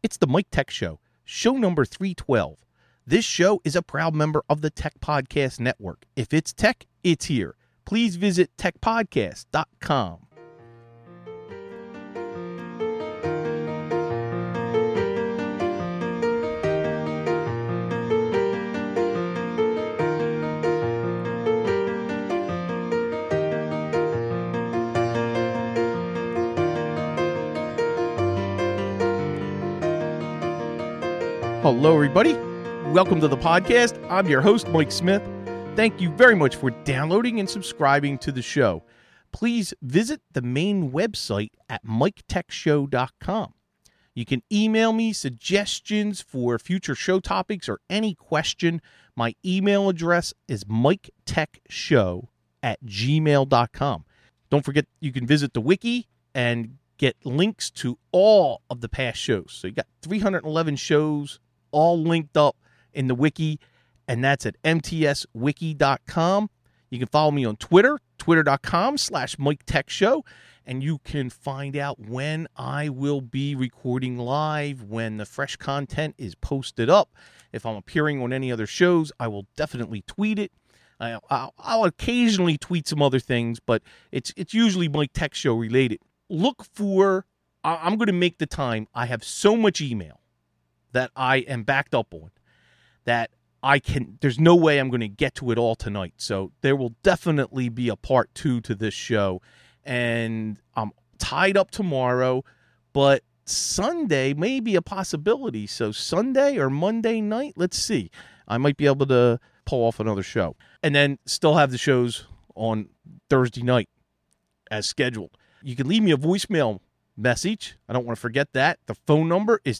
It's the Mike Tech Show, show number 312. This show is a proud member of the Tech Podcast Network. If it's tech, it's here. Please visit techpodcast.com. Hello, everybody. Welcome to the podcast. I'm your host, Mike Smith. Thank you very much for downloading and subscribing to the show. Please visit the main website at miketechshow.com. You can email me suggestions for future show topics or any question. My email address is miketechshow@gmail.com. Don't forget, you can visit the wiki and get links to all of the past shows. So you got 311 shows all linked up in the wiki, and that's at mtswiki.com. You can follow me on Twitter, twitter.com/MikeTechShow, and you can find out when I will be recording live, when the fresh content is posted up. If I'm appearing on any other shows, I will definitely tweet it. I'll occasionally tweet some other things, but it's usually Mike Tech Show related. Look for, I'm going to make the time. I have so much email that I am backed up on that there's no way I'm going to get to it all tonight. So there will definitely be a part 2 to this show. And I'm tied up tomorrow, but Sunday may be a possibility. So Sunday or Monday night, let's see. I might be able to pull off another show. And then still have the shows on Thursday night as scheduled. You can leave me a voicemail message. I don't want to forget that. The phone number is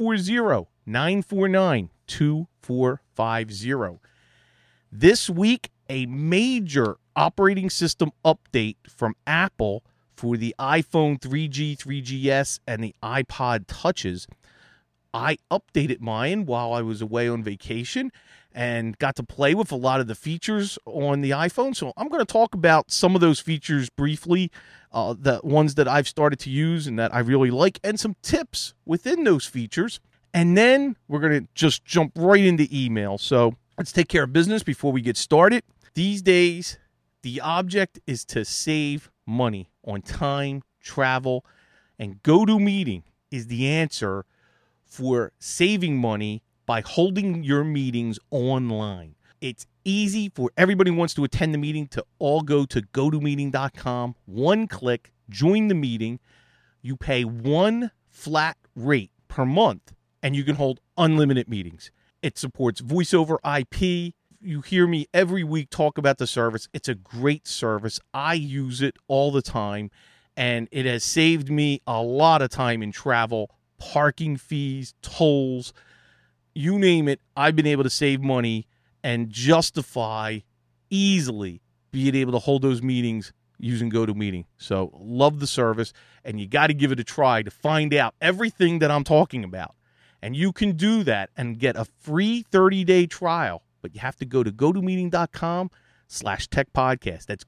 240-949-2450. This week, a major operating system update from Apple for the iPhone 3G, 3GS, and the iPod Touches. I updated mine while I was away on vacation and got to play with a lot of the features on the iPhone. So I'm going to talk about some of those features briefly, the ones that I've started to use and that I really like, and some tips within those features. And then we're going to just jump right into email. So let's take care of business before we get started. These days, the object is to save money on time, travel, and GoToMeeting is the answer for saving money by holding your meetings online. It's easy for everybody who wants to attend the meeting to all go to GoToMeeting.com. One click, join the meeting. You pay one flat rate per month, and you can hold unlimited meetings. It supports voice over IP. You hear me every week talk about the service. It's a great service. I use it all the time, and it has saved me a lot of time in travel, parking fees, tolls, you name it. I've been able to save money and justify easily being able to hold those meetings using GoToMeeting. So love the service, and you got to give it a try to find out everything that I'm talking about. And you can do that and get a free 30-day trial, but you have to go to GoToMeeting.com/techpodcast. That's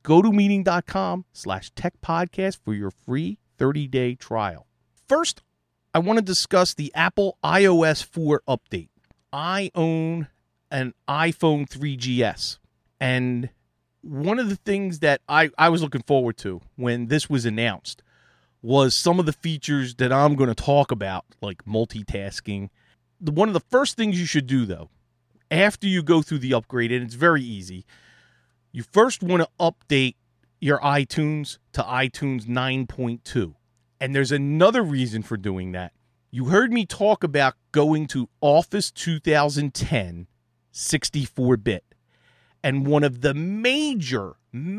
GoToMeeting.com/techpodcast for your free 30-day trial. First, I want to discuss the Apple iOS 4 update. I own an iPhone 3GS, and one of the things that I was looking forward to when this was announced was some of the features that I'm going to talk about, like multitasking. One of the first things you should do, though, after you go through the upgrade, and it's very easy, you first want to update your iTunes to iTunes 9.2. And there's another reason for doing that. You heard me talk about going to Office 2010 64-bit. And one of the major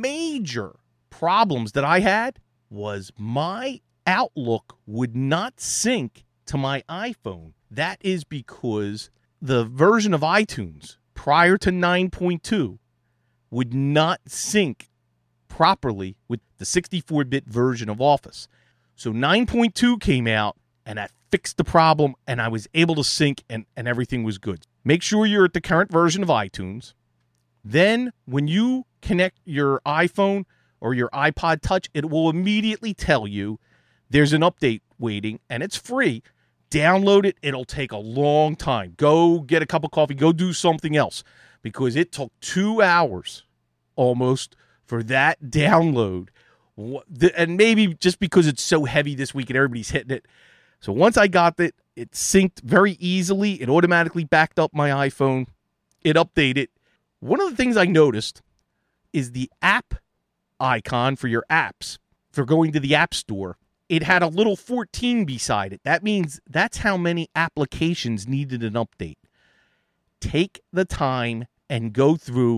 problems that I had was my Outlook would not sync to my iPhone. That is because the version of iTunes prior to 9.2 would not sync properly with the 64-bit version of Office. So 9.2 came out, and that fixed the problem, and I was able to sync, and everything was good. Make sure you're at the current version of iTunes. Then when you connect your iPhone or your iPod Touch, it will immediately tell you there's an update waiting, and it's free. download it, it'll take a long time. Go get a cup of coffee, go do something else, because it took 2 hours almost for that download. And maybe just because it's so heavy this week and everybody's hitting it. So once I got it, it synced very easily. It automatically backed up my iPhone. It updated. One of the things I noticed is the app icon for your apps. For going to the App Store, it had a little 14 beside it. That means that's how many applications needed an update. Take the time and go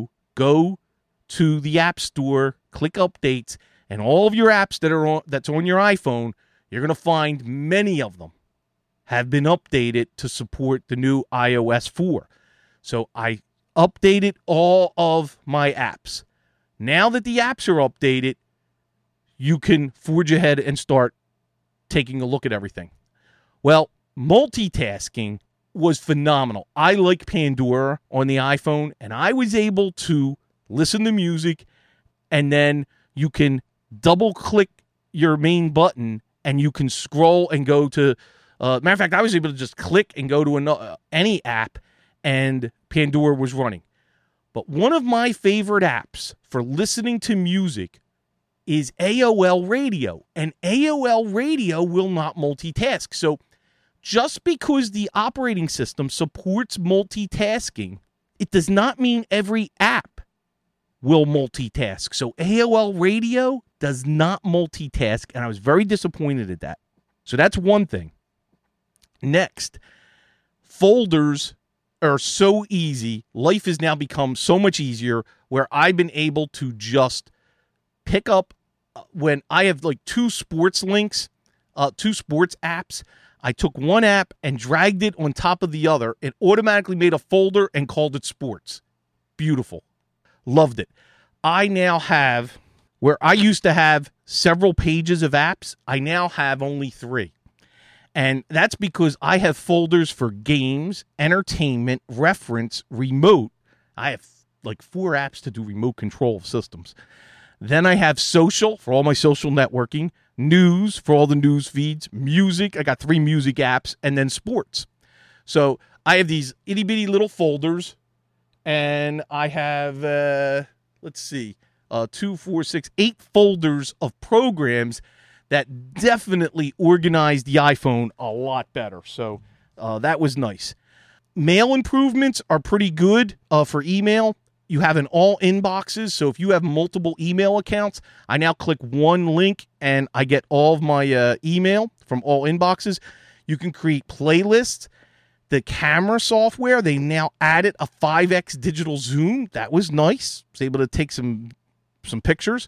to the App Store, click updates, and all of your apps that's on your iPhone, you're going to find many of them have been updated to support the new iOS 4. So I updated all of my apps. Now that the apps are updated, you can forge ahead and start taking a look at everything. Well, multitasking was phenomenal. I like Pandora on the iPhone, and I was able to listen to music, and then you can double-click your main button, and you can scroll and go to... matter of fact, I was able to just click and go to any app, and Pandora was running. But one of my favorite apps for listening to music is AOL Radio, and AOL Radio will not multitask. So just because the operating system supports multitasking, it does not mean every app will multitask. So AOL Radio does not multitask, and I was very disappointed at that. So that's one thing. Next, folders are so easy. Life has now become so much easier where I've been able to just pick up when I have like two sports links, two sports apps. I took one app and dragged it on top of the other. It automatically made a folder and called it sports. Beautiful. Loved it. I now have, where I used to have several pages of apps, I now have only 3. And that's because I have folders for games, entertainment, reference, remote. I have like 4 apps to do remote control of systems. Then I have social for all my social networking, news for all the news feeds, music. I got 3 music apps, and then sports. So I have these itty bitty little folders, and I have, 2, 4, 6, 8 folders of programs that definitely organized the iPhone a lot better. So that was nice. Mail improvements are pretty good for email. You have an all inboxes. So if you have multiple email accounts, I now click one link and I get all of my email from all inboxes. You can create playlists. The camera software, they now added a 5x digital zoom. That was nice. I was able to take some pictures.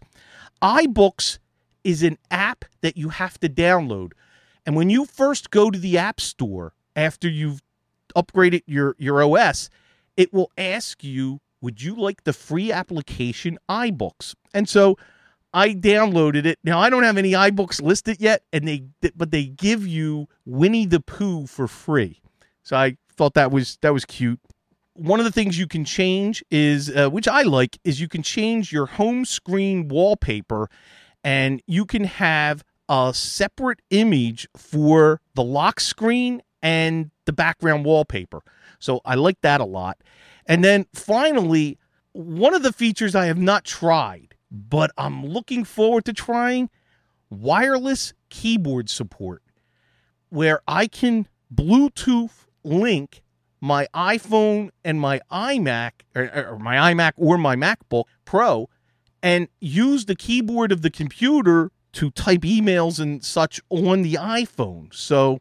iBooks is an app that you have to download. And when you first go to the App Store, after you've upgraded your OS, it will ask you, would you like the free application iBooks? And so I downloaded it. Now, I don't have any iBooks listed yet, but they give you Winnie the Pooh for free. So I thought that was cute. One of the things you can change is, which I like, is you can change your home screen wallpaper, and you can have a separate image for the lock screen and the background wallpaper. So I like that a lot. And then finally, one of the features I have not tried, but I'm looking forward to trying, wireless keyboard support, where I can Bluetooth link my iPhone and my iMac, or my iMac or my MacBook Pro, and use the keyboard of the computer to type emails and such on the iPhone. So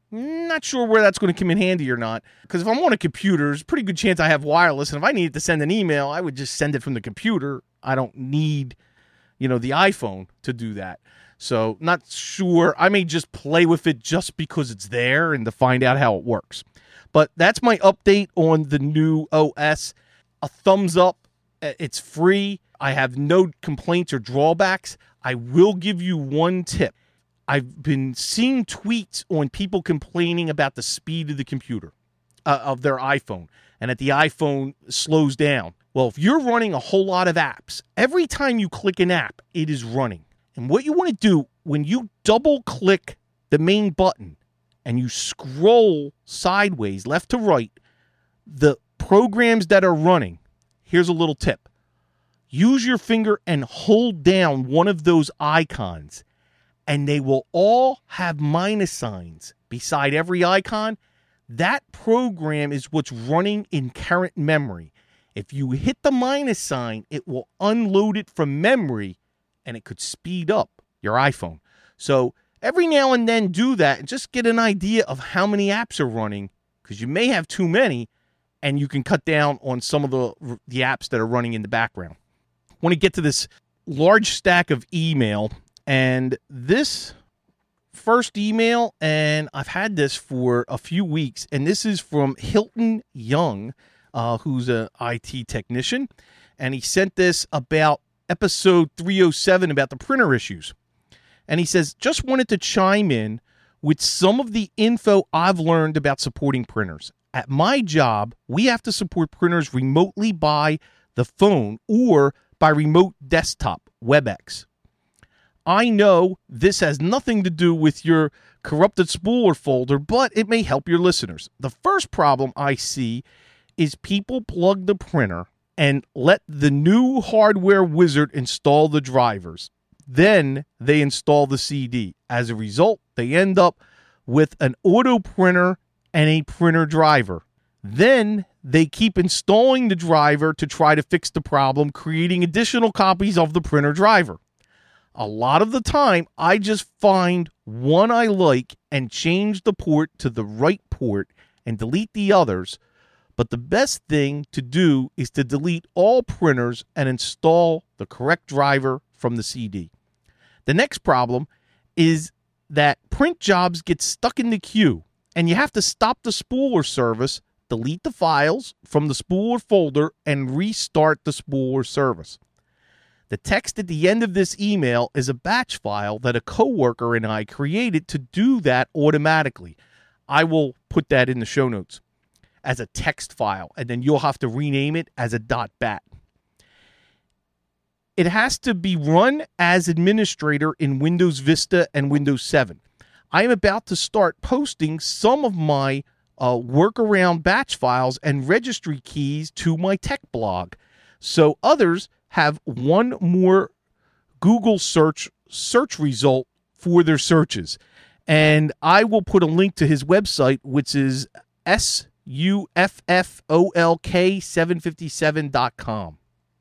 not sure where that's going to come in handy or not, because if I'm on a computer, there's a pretty good chance I have wireless, and if I needed to send an email, I would just send it from the computer. I don't need, the iPhone to do that. So not sure. I may just play with it just because it's there and to find out how it works. But that's my update on the new OS. A thumbs up. It's free. I have no complaints or drawbacks. I will give you one tip. I've been seeing tweets on people complaining about the speed of the computer, of their iPhone, and that the iPhone slows down. Well, if you're running a whole lot of apps, every time you click an app, it is running. And what you want to do when you double click the main button and you scroll sideways, left to right, the programs that are running, here's a little tip. Use your finger and hold down one of those icons, and they will all have minus signs beside every icon. That program is what's running in current memory. If you hit the minus sign, it will unload it from memory, and it could speed up your iPhone. So every now and then do that and just get an idea of how many apps are running, because you may have too many, and you can cut down on some of the apps that are running in the background. I want to get to this large stack of email, and this first email, and I've had this for a few weeks, and this is from Hilton Young, who's an IT technician, and he sent this about episode 307 about the printer issues. And he says, just wanted to chime in with some of the info I've learned about supporting printers. At my job, we have to support printers remotely by the phone or by remote desktop, WebEx. I know this has nothing to do with your corrupted spooler folder, but it may help your listeners. The first problem I see is people plug the printer and let the new hardware wizard install the drivers. Then they install the CD. As a result, they end up with an auto printer and a printer driver. Then they keep installing the driver to try to fix the problem, creating additional copies of the printer driver. A lot of the time, I just find one I like and change the port to the right port and delete the others. But the best thing to do is to delete all printers and install the correct driver from the CD. The next problem is that print jobs get stuck in the queue, and you have to stop the spooler service, delete the files from the spooler folder, and restart the spooler service. The text at the end of this email is a batch file that a coworker and I created to do that automatically. I will put that in the show notes as a text file, and then you'll have to rename it as a .bat. It has to be run as administrator in Windows Vista and Windows 7. I am about to start posting some of my workaround batch files and registry keys to my tech blog, so others have one more Google search result for their searches. And I will put a link to his website, which is sufffolk757.com.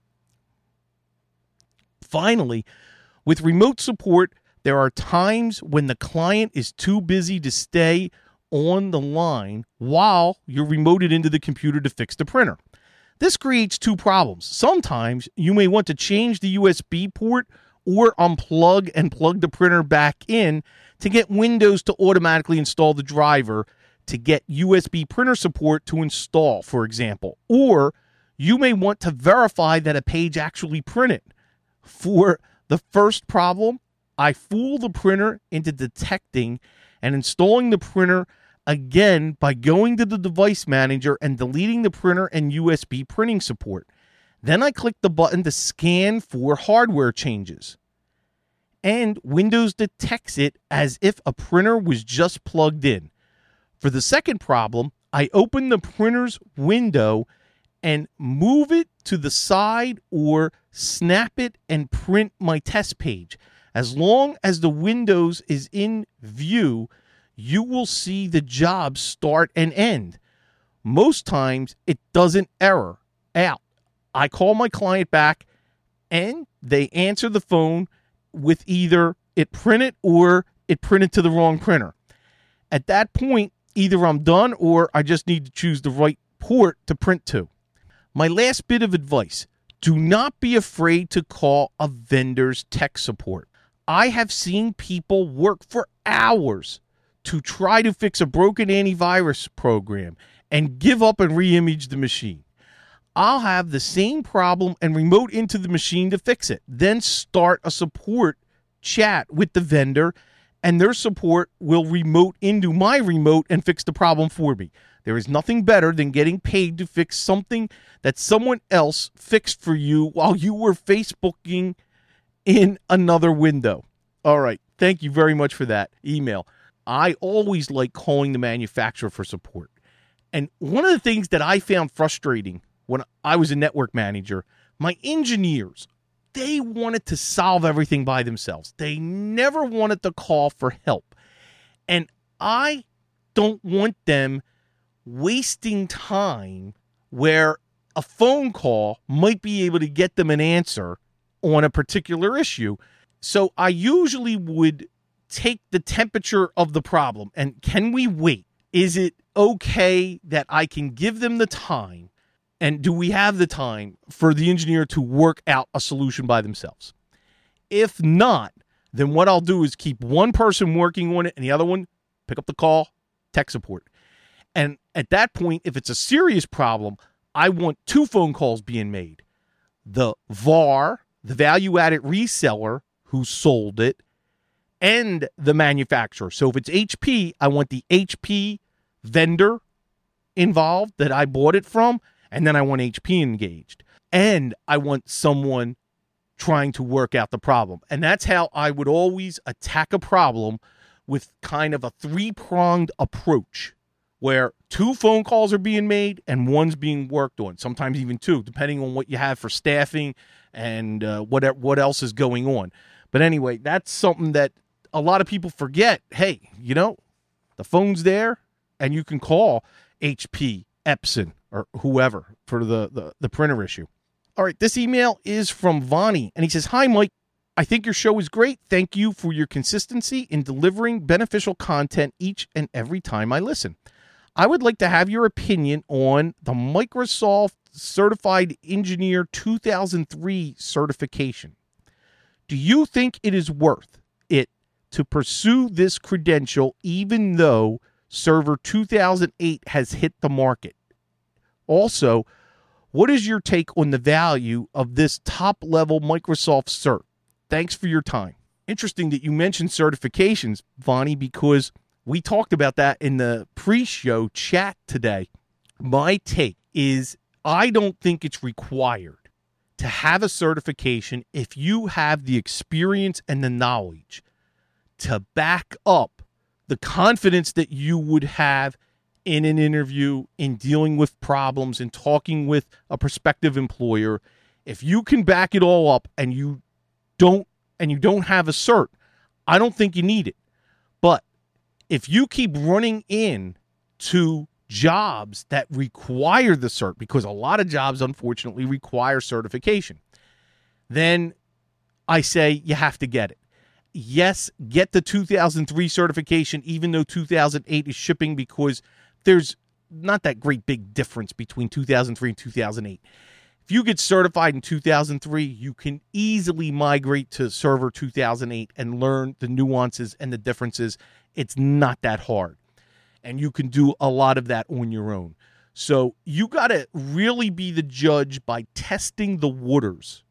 Finally, with remote support, there are times when the client is too busy to stay on the line while you're remoted into the computer to fix the printer. This creates two problems. Sometimes you may want to change the USB port or unplug and plug the printer back in to get Windows to automatically install the driver to get USB printer support to install, for example. Or you may want to verify that a page actually printed. For the first problem, I fool the printer into detecting and installing the printer again by going to the device manager and deleting the printer and USB printing support. Then I click the button to scan for hardware changes. And Windows detects it as if a printer was just plugged in. For the second problem, I open the printer's window and move it to the side or snap it and print my test page. As long as the Windows is in view, you will see the job start and end. Most times, it doesn't error out. I call my client back, and they answer the phone with either it printed or it printed to the wrong printer. At that point, either I'm done or I just need to choose the right port to print to. My last bit of advice, do not be afraid to call a vendor's tech support. I have seen people work for hours to try to fix a broken antivirus program and give up and re-image the machine. I'll have the same problem and remote into the machine to fix it. Then start a support chat with the vendor, and their support will remote into my remote and fix the problem for me. There is nothing better than getting paid to fix something that someone else fixed for you while you were Facebooking in another window. All right. Thank you very much for that email. I always like calling the manufacturer for support. And one of the things that I found frustrating when I was a network manager, my engineers, they wanted to solve everything by themselves. They never wanted to call for help. And I don't want them wasting time where a phone call might be able to get them an answer on a particular issue. So I usually would take the temperature of the problem and can we wait? Is it okay that I can give them the time? And do we have the time for the engineer to work out a solution by themselves? If not, then what I'll do is keep one person working on it and the other one pick up the call, tech support. And at that point, if it's a serious problem, I want 2 phone calls being made. The VAR, the value-added reseller who sold it, and the manufacturer. So if it's HP, I want the HP vendor involved that I bought it from, and then I want HP engaged. And I want someone trying to work out the problem. And that's how I would always attack a problem, with kind of a 3-pronged approach where 2 phone calls are being made and one's being worked on, sometimes even 2, depending on what you have for staffing and what else is going on. But anyway, that's something that a lot of people forget. Hey, the phone's there and you can call HP, Epson, or whoever for the printer issue. All right, this email is from Vonnie, and he says, "Hi, Mike. I think your show is great. Thank you for your consistency in delivering beneficial content each and every time I listen. I would like to have your opinion on the Microsoft Certified Engineer 2003 certification. Do you think it is worth it to pursue this credential even though Server 2008 has hit the market? Also, what is your take on the value of this top-level Microsoft cert? Thanks for your time." Interesting that you mentioned certifications, Vonnie, because we talked about that in the pre-show chat today. My take is I don't think it's required to have a certification if you have the experience and the knowledge to back up the confidence that you would have in an interview, in dealing with problems, in talking with a prospective employer. If you can back it all up and you don't have a cert, I don't think you need it. But if you keep running into jobs that require the cert, because a lot of jobs unfortunately require certification, then I say you have to get it. Yes, get the 2003 certification, even though 2008 is shipping, because there's not that great big difference between 2003 and 2008. If you get certified in 2003, you can easily migrate to Server 2008 and learn the nuances and the differences. It's not that hard. And you can do a lot of that on your own. So you got to really be the judge by testing the waters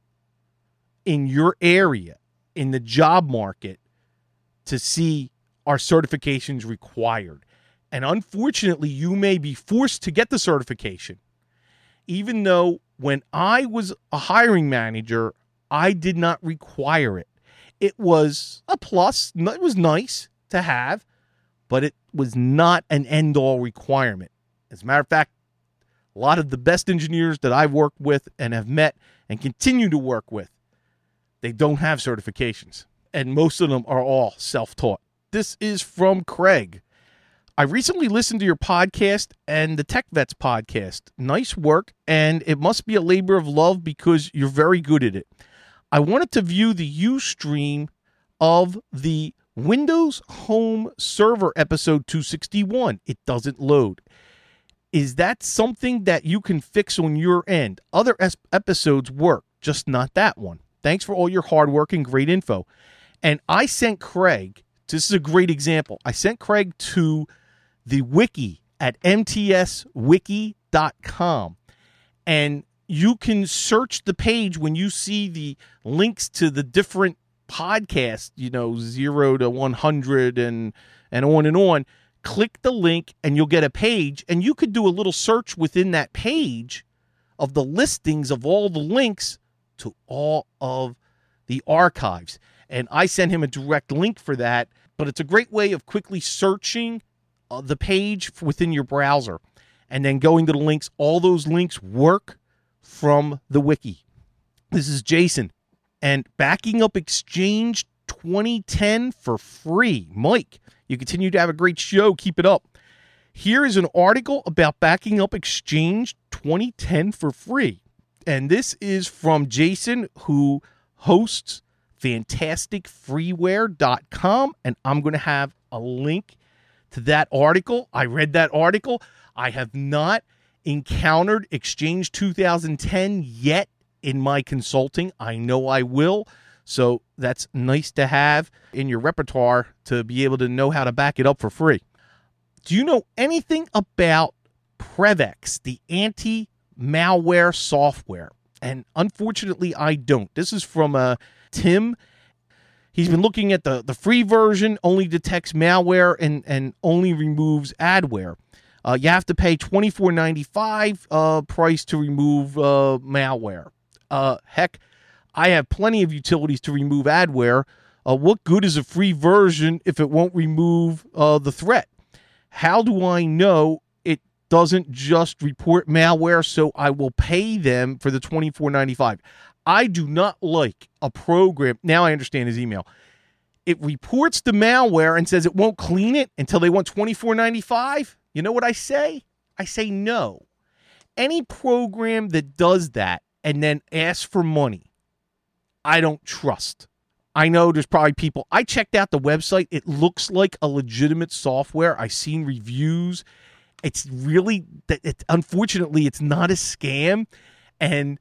in your area, in the job market, to see are certifications required. And unfortunately, you may be forced to get the certification, even though when I was a hiring manager, I did not require it. It was a plus. It was nice to have, but it was not an end-all requirement. As a matter of fact, a lot of the best engineers that I've worked with and have met and continue to work with, they don't have certifications. And most of them are all self-taught. This is from Craig. "I recently listened to your podcast and the Tech Vets podcast. Nice work, and it must be a labor of love because you're very good at it. I wanted to view the Ustream of the Windows Home Server episode 261. It doesn't load. Is that something that you can fix on your end? Other episodes work, just not that one. Thanks for all your hard work and great info." And I sent Craig, this is a great example, I sent Craig to the wiki at mtswiki.com. And you can search the page when you see the links to the different podcasts, 0 to 100 and on and on. Click the link and you'll get a page, and you could do a little search within that page of the listings of all the links to all of the archives. And I sent him a direct link for that, but it's a great way of quickly searching the page within your browser and then going to the links. All those links work from the wiki. This is Jason, and backing up Exchange 2010 for free. Mike, you continue to have a great show. Keep it up. Here is an article about backing up Exchange 2010 for free. And this is from Jason, who hosts fantasticfreeware.com, and I'm going to have a link to that article. I read that article. I have not encountered Exchange 2010 yet in my consulting. I know I will. So that's nice to have in your repertoire to be able to know how to back it up for free. Do you know anything about Prevex, the anti-malware software? And unfortunately, I don't. This is from Tim. He's been looking at the free version, only detects malware and only removes adware. You have to pay $24.95 price to remove malware. Heck, I have plenty of utilities to remove adware. What good is a free version if it won't remove the threat? How do I know it doesn't just report malware so I will pay them for the $24.95? I do not like a program. Now I understand his email. It reports the malware and says it won't clean it until they want $24.95. You know what I say? I say no. Any program that does that and then asks for money, I don't trust. I know there's probably people. I checked out the website. It looks like a legitimate software. I've seen reviews. It's really, unfortunately, it's not a scam. And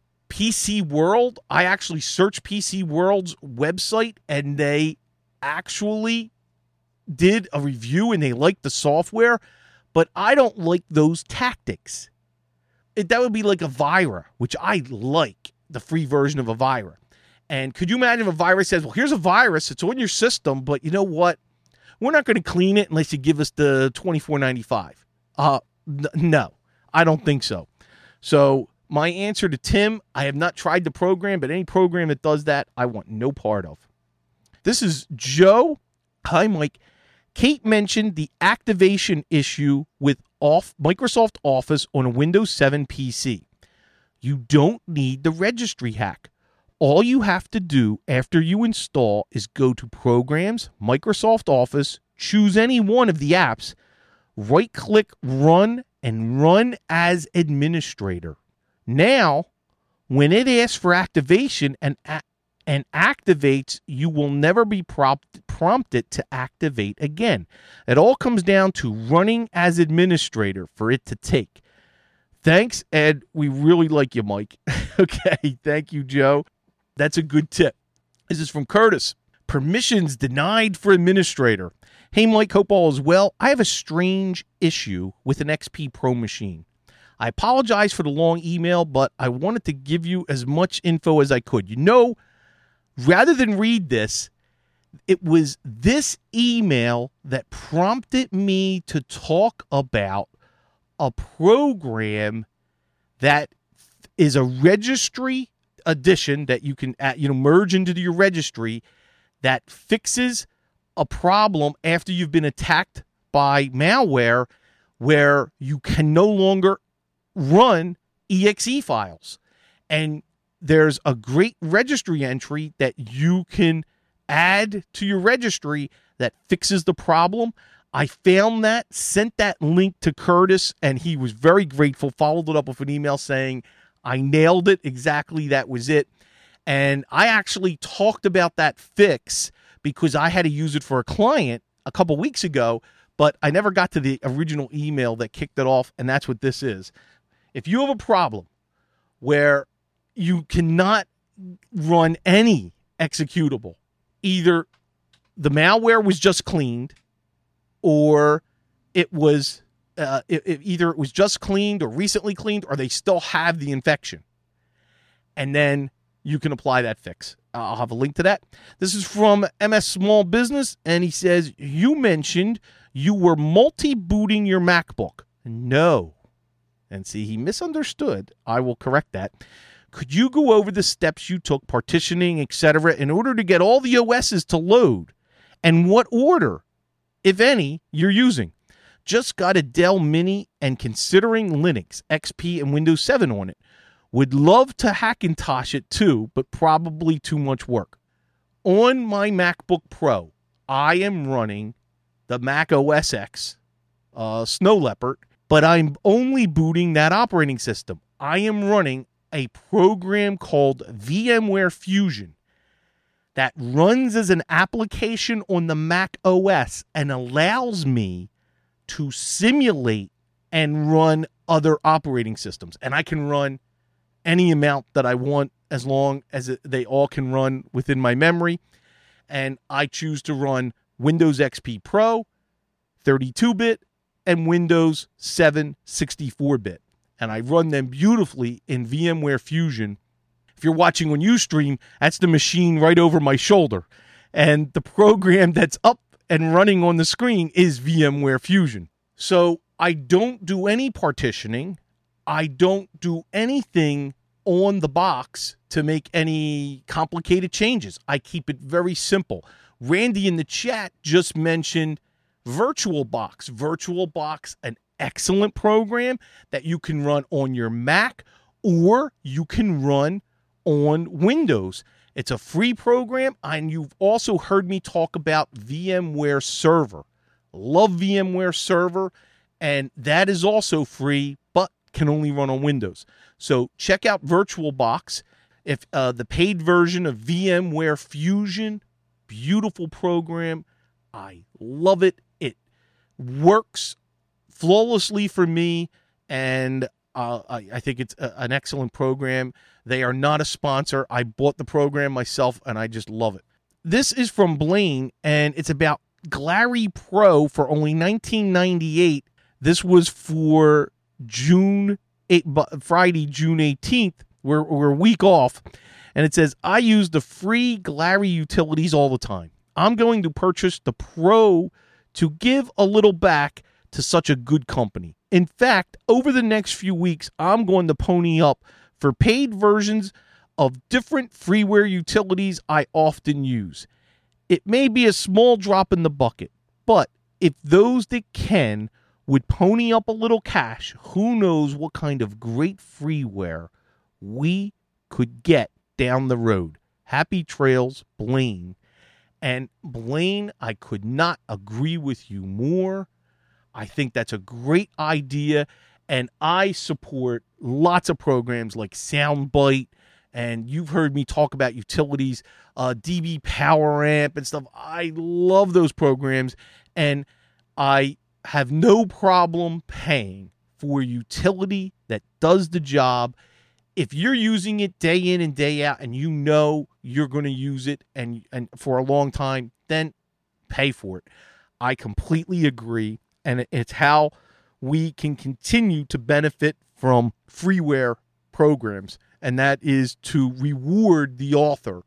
PC World, I actually searched PC World's website, and they actually did a review, and they liked the software. But I don't like those tactics. That would be like Avira, which I like, the free version of Avira. And could you imagine if a virus says, well, here's a virus, it's on your system, but you know what? We're not going to clean it unless you give us the $24.95. No, I don't think so. So my answer to Tim, I have not tried the program, but any program that does that, I want no part of. This is Joe. Hi, Mike. Kate mentioned the activation issue with Microsoft Office on a Windows 7 PC. You don't need the registry hack. All you have to do after you install is go to Programs, Microsoft Office, choose any one of the apps, right-click Run, and run as administrator. Now, when it asks for activation and activates, you will never be prompted to activate again. It all comes down to running as administrator for it to take. Thanks, Ed. We really like you, Mike. Okay, thank you, Joe. That's a good tip. This is from Curtis. Permissions denied for administrator. Hey, Mike, hope all is well. I have a strange issue with an XP Pro machine. I apologize for the long email, but I wanted to give you as much info as I could. You know, rather than read this, it was this email that prompted me to talk about a program that is a registry addition that you can merge into your registry that fixes a problem after you've been attacked by malware where you can no longer run exe files. And there's a great registry entry that you can add to your registry that fixes the problem. I found that, sent that link to Curtis, and he was very grateful, followed it up with an email saying, I nailed it. Exactly. That was it. And I actually talked about that fix because I had to use it for a client a couple weeks ago, but I never got to the original email that kicked it off. And that's what this is. If you have a problem where you cannot run any executable, either the malware was just cleaned or it was either it was just cleaned or recently cleaned, or they still have the infection. And then you can apply that fix. I'll have a link to that. This is from MS Small Business, and he says, you mentioned you were multi-booting your MacBook. No. And see, he misunderstood. I will correct that. Could you go over the steps you took, partitioning, etc., in order to get all the OSs to load and what order, if any, you're using. Just got a Dell Mini and considering Linux, XP, and Windows 7 on it. Would love to Hackintosh it too, but probably too much work. On my MacBook Pro, I am running the Mac OS X Snow Leopard, but I'm only booting that operating system. I am running a program called VMware Fusion that runs as an application on the Mac OS and allows me to simulate and run other operating systems. And I can run any amount that I want as long as they all can run within my memory. And I choose to run Windows XP Pro, 32-bit, and Windows 7, 64-bit. And I run them beautifully in VMware Fusion. If you're watching on Ustream, that's the machine right over my shoulder. And the program that's up and running on the screen is VMware Fusion. So I don't do any partitioning. I don't do anything on the box to make any complicated changes. I keep it very simple. Randy in the chat just mentioned VirtualBox. VirtualBox, an excellent program that you can run on your Mac or you can run on Windows. It's a free program, and you've also heard me talk about VMware Server. Love VMware Server, and that is also free, but can only run on Windows. So check out VirtualBox. If the paid version of VMware Fusion, beautiful program. I love it. It works flawlessly for me, and I think it's an excellent program. They are not a sponsor. I bought the program myself, and I just love it. This is from Blaine, and it's about Glary Pro for only $19.98. This was for Friday, June 18th. We're a week off, and it says, I use the free Glary utilities all the time. I'm going to purchase the Pro to give a little back to such a good company. In fact, over the next few weeks, I'm going to pony up for paid versions of different freeware utilities I often use. It may be a small drop in the bucket, but if those that can would pony up a little cash, who knows what kind of great freeware we could get down the road. Happy trails, Blaine. And Blaine, I could not agree with you more. I think that's a great idea, and I support lots of programs like Soundbite, and you've heard me talk about utilities, DB Power Amp and stuff. I love those programs, and I have no problem paying for utility that does the job. If you're using it day in and day out and you know you're going to use it and for a long time, then pay for it. I completely agree. And it's how we can continue to benefit from freeware programs. And that is to reward the author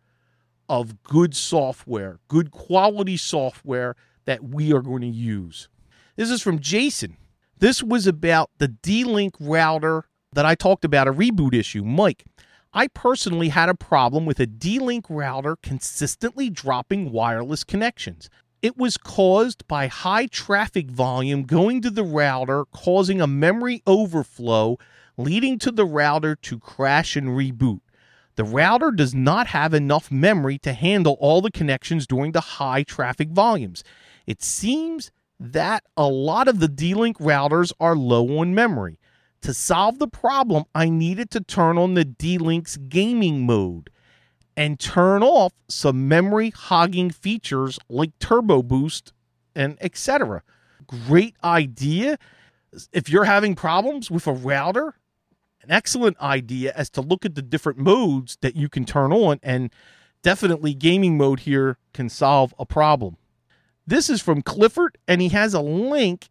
of good software, good quality software that we are going to use. This is from Jason. This was about the D-Link router that I talked about, a reboot issue. Mike, I personally had a problem with a D-Link router consistently dropping wireless connections. It was caused by high traffic volume going to the router, causing a memory overflow, leading to the router to crash and reboot. The router does not have enough memory to handle all the connections during the high traffic volumes. It seems that a lot of the D-Link routers are low on memory. To solve the problem, I needed to turn on the D-Link's gaming mode and turn off some memory hogging features like Turbo Boost and etc. Great idea. If you're having problems with a router, an excellent idea as to look at the different modes that you can turn on, and definitely gaming mode here can solve a problem. This is from Clifford, and he has a link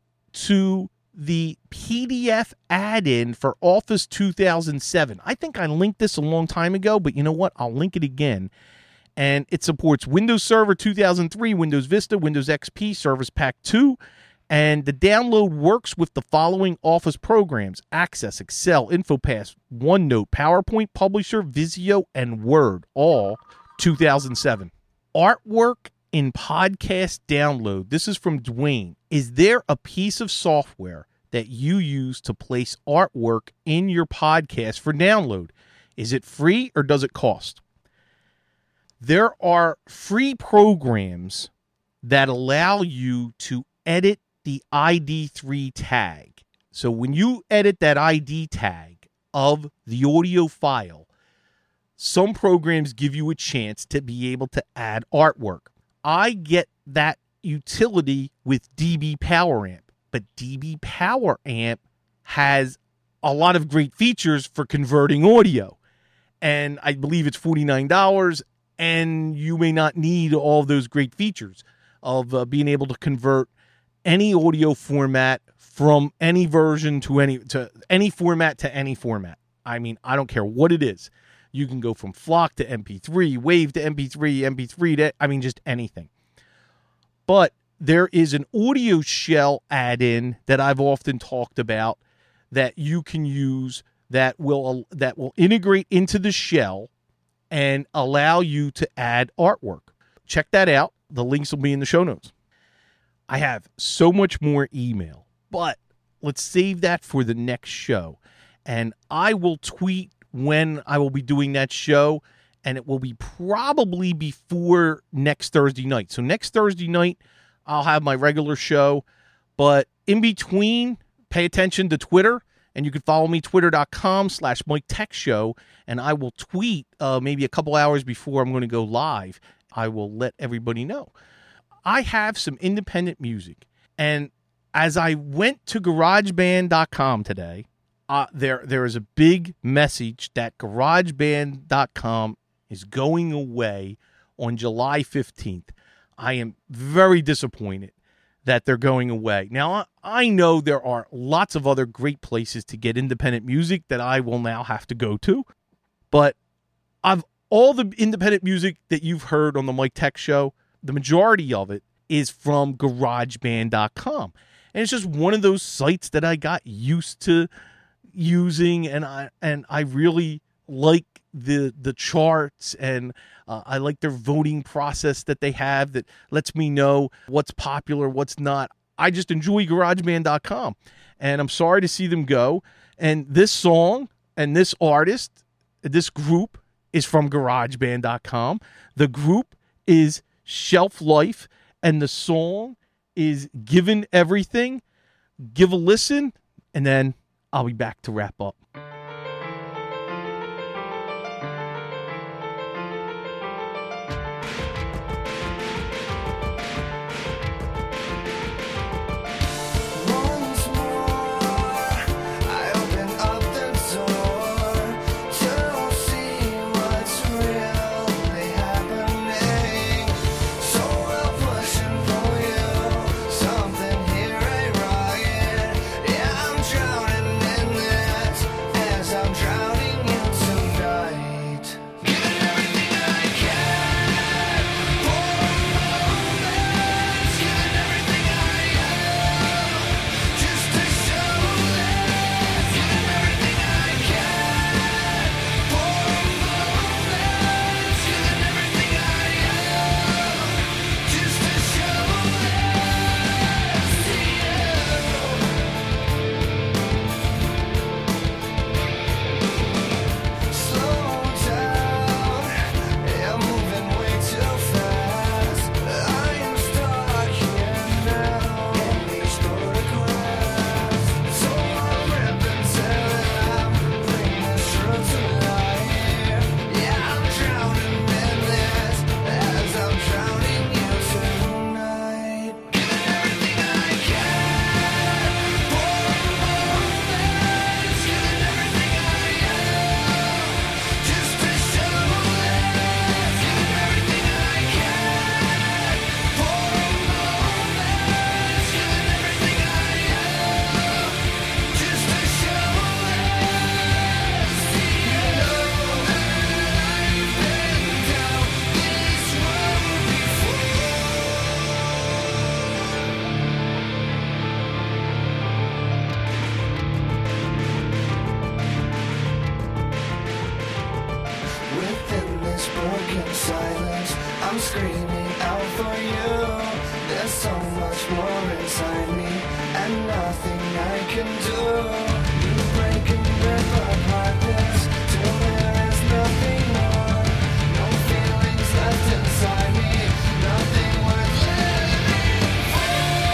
to the PDF add-in for Office 2007. I think I linked this a long time ago, but you know what? I'll link it again. And it supports Windows Server 2003, Windows Vista, Windows XP, Service Pack 2. And the download works with the following Office programs: Access, Excel, InfoPass, OneNote, PowerPoint, Publisher, Visio, and Word, all 2007. Artwork in podcast download, this is from Dwayne. Is there a piece of software that you use to place artwork in your podcast for download? Is it free or does it cost? There are free programs that allow you to edit the ID3 tag. So when you edit that ID tag of the audio file, some programs give you a chance to be able to add artwork. I get that utility with DB PowerAmp, but DB PowerAmp has a lot of great features for converting audio. And I believe it's $49, and you may not need all those great features of being able to convert any audio format from any version to any format to any format. I mean, I don't care what it is. You can go from FLOC to MP3, WAV to MP3, MP3 to, just anything. But there is an audio shell add-in that I've often talked about that you can use that will integrate into the shell and allow you to add artwork. Check that out. The links will be in the show notes. I have so much more email, but let's save that for the next show. And I will tweet when I will be doing that show, and it will be probably before next Thursday night. So next Thursday night, I'll have my regular show, but in between, pay attention to Twitter, and you can follow me, twitter.com/MikeTechShow, and I will tweet maybe a couple hours before I'm going to go live. I will let everybody know. I have some independent music, and as I went to GarageBand.com today, there is a big message that GarageBand.com is going away on July 15th. I am very disappointed that they're going away. Now, I know there are lots of other great places to get independent music that I will now have to go to, but of all the independent music that you've heard on the Mike Tech Show, the majority of it is from GarageBand.com. And it's just one of those sites that I got used to using, and I really like the charts, and I like their voting process that they have that lets me know what's popular, what's not. I just enjoy GarageBand.com, and I'm sorry to see them go. And this song and this artist, this group, is from GarageBand.com. The group is Shelf Life, and the song is Given Everything. Give a listen, and then I'll be back to wrap up. Within this broken silence, I'm screaming out for you. There's so much more inside me, and nothing I can do. You break and rip apart this till there is nothing more. No feelings left inside me, nothing worth living for.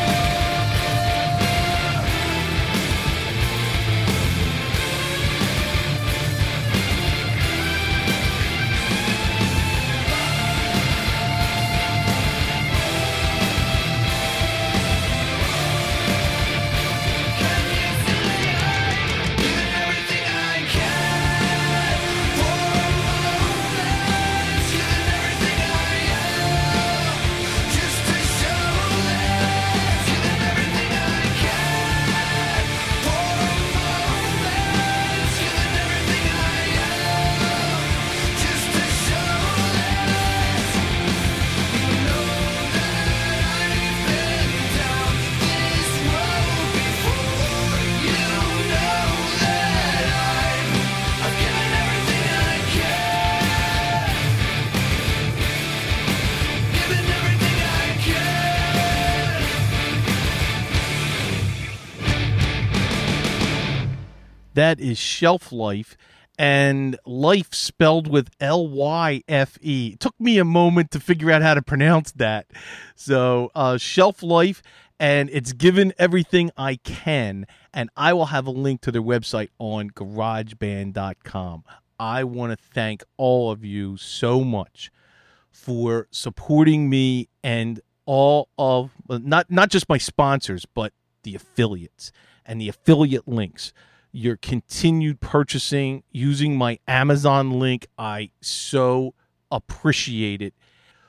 That is Shelf Life, and life spelled with L-Y-F-E. It took me a moment to figure out how to pronounce that. So Shelf Life, and it's Given Everything I Can, and I will have a link to their website on GarageBand.com. I want to thank all of you so much for supporting me and all of, not just my sponsors, but the affiliates and the affiliate links. Your continued purchasing using my Amazon link, I so appreciate it.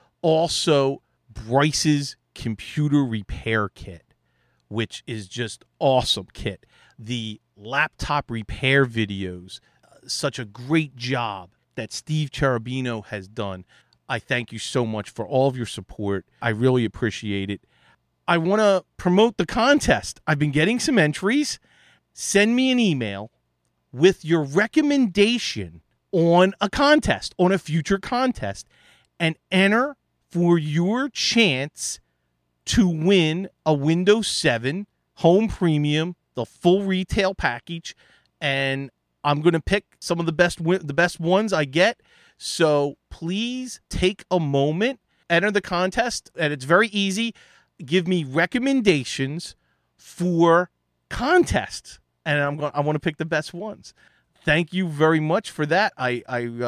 Also, Bryce's computer repair kit, which is just awesome kit. The laptop repair videos, such a great job that Steve Cherubino has done. I thank you so much for all of your support. I really appreciate it. I want to promote the contest. I've been getting some entries. Send me an email with your recommendation on a contest, on a future contest, and enter for your chance to win a Windows 7 Home Premium, the full retail package, and I'm going to pick some of the best ones I get. So please take a moment, enter the contest, and it's very easy. Give me recommendations for contests. And I want to pick the best ones. Thank you very much for that. I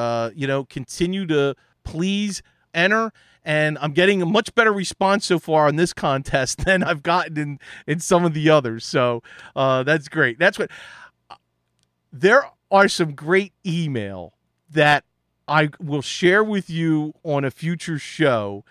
continue to please enter, and I'm getting a much better response so far on this contest than I've gotten in some of the others. So that's great. That's what. There are some great email that I will share with you on a future show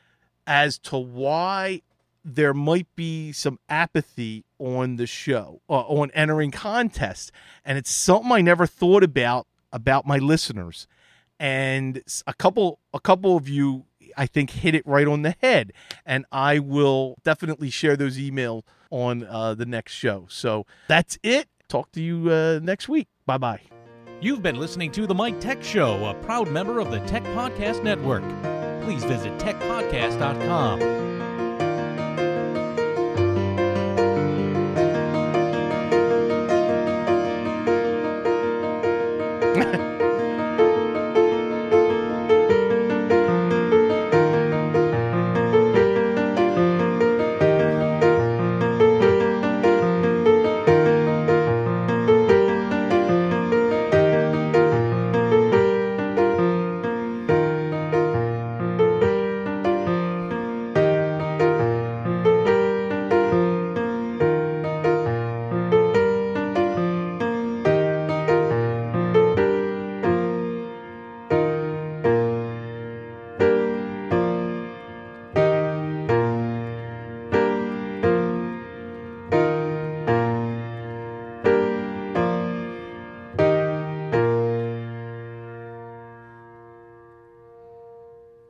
as to why there might be some apathy on the show, on entering contests. And it's something I never thought about my listeners. And a couple of you, I think, hit it right on the head. And I will definitely share those emails on the next show. So that's it. Talk to you next week. Bye-bye. You've been listening to The Mike Tech Show, a proud member of the Tech Podcast Network. Please visit techpodcast.com.